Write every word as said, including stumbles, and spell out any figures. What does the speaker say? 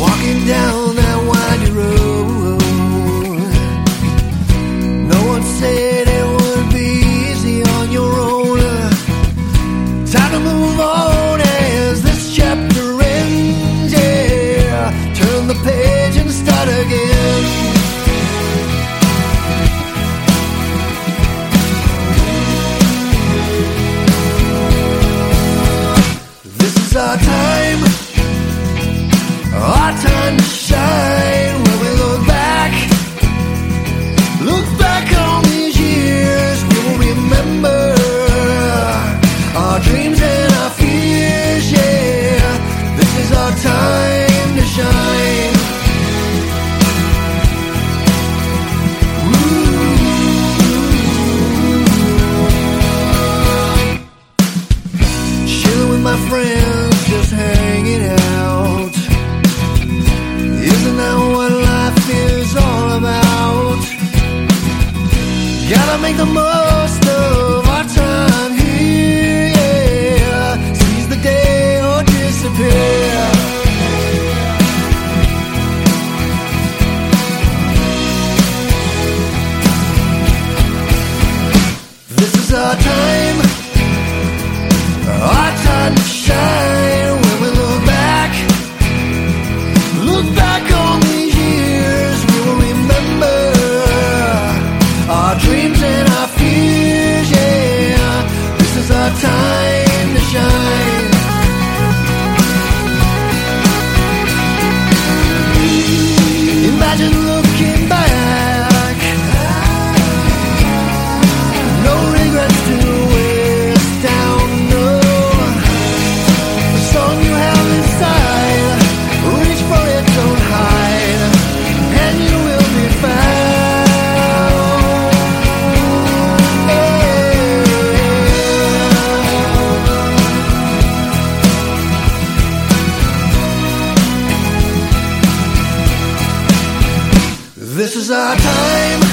Walking down that windy road, no one said it would be easy on your own. Time to move on as this chapter ends, yeah. Turn the page and start again. This is our time, our time to shine. When we look back, look back on these years, we will remember our dreams and our fears, yeah. This is our time to shine. Ooh. Chilling with my friends, just hanging out. Isn't that what life is all about? Gotta make the most of our time here, yeah. Seize the day or disappear. This is our time, our time to shine. When we look back, look back on these years, we will remember our dreams and our fears, yeah. This is our time to shine. Imagine looking back, no regrets to waste down, no. The song you have inside, reach for it, don't hide, and you will be found. Yeah. This is our time,